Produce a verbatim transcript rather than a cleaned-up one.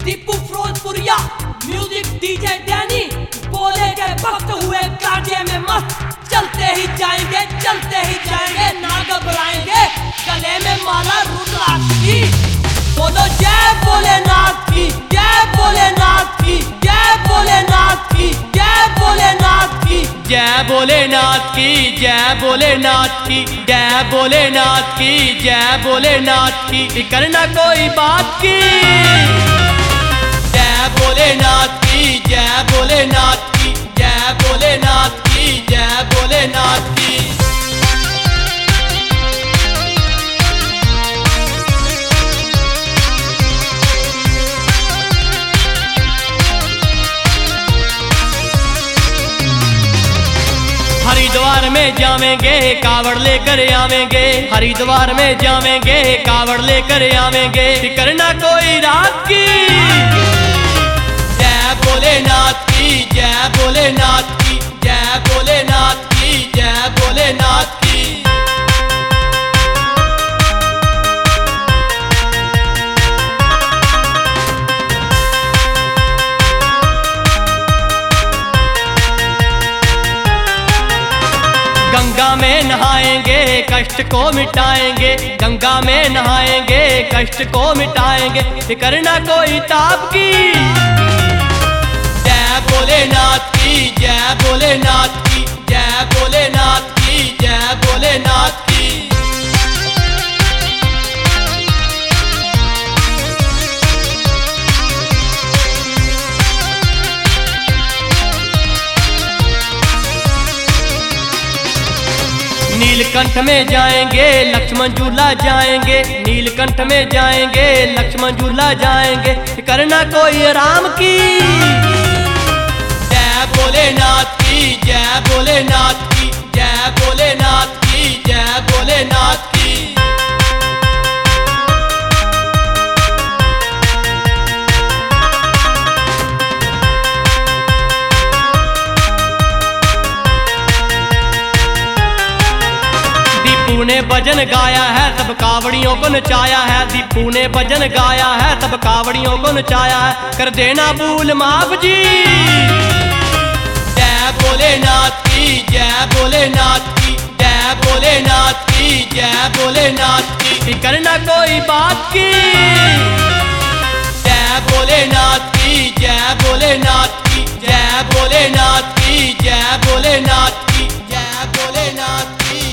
Deepu Firozpuria, music DJ Danny, बोले के वक्त हुए कांटे में मस्त, चलते ही जाएंगे चलते ही जाएंगे ना घबराएंगे, गले में माला रुद्राक्ष की, बोलो जय भोलेनाथ की, जय भोलेनाथ की, जय भोलेनाथ की, जय भोलेनाथ की, जय भोलेनाथ की, जय भोलेनाथ की, जय भोलेनाथ की, जय भोलेनाथ की, करना कोई बात की। जय भोलेनाथ की, जय भोलेनाथ की, जय भोलेनाथ की, जय भोलेनाथ की। हरिद्वार में जावेंगे कावड़ लेकर आवेंगे, हरिद्वार में जावेंगे कावड़ लेकर आवेंगे, करना कोई रात की। जय भोलेनाथ की, जय भोलेनाथ की, जय भोलेनाथ की, जय भोलेनाथ की। गंगा में नहाएंगे कष्ट को मिटाएंगे, गंगा में नहाएंगे कष्ट को मिटाएंगे, करना कोई ताप की। जय भोलेनाथ की, जय भोलेनाथ की, जय भोलेनाथ की, जय भोलेनाथ की। नीलकंठ में जाएंगे लक्ष्मण झूला जाएंगे, नीलकंठ में जाएंगे लक्ष्मण झूला जाएंगे, करना कोई राम की। जय भोलेनाथ की, जय भोलेनाथ की, जय भोलेनाथ की, जय भोलेनाथ की। दीपू ने भजन गाया है तब कावड़ियों को नचाया है, दीपू ने भजन गाया है तब कावड़ियों को नचाया है, कर देना भूल माफ जी। जय भोलेनाथ की, जय भोलेनाथ की, जय भोलेनाथ की, जय भोलेनाथ की, करना कोई बात की। जय भोलेनाथ की, जय भोलेनाथ की, जय भोलेनाथ की, जय भोलेनाथ की, जय भोलेनाथ की।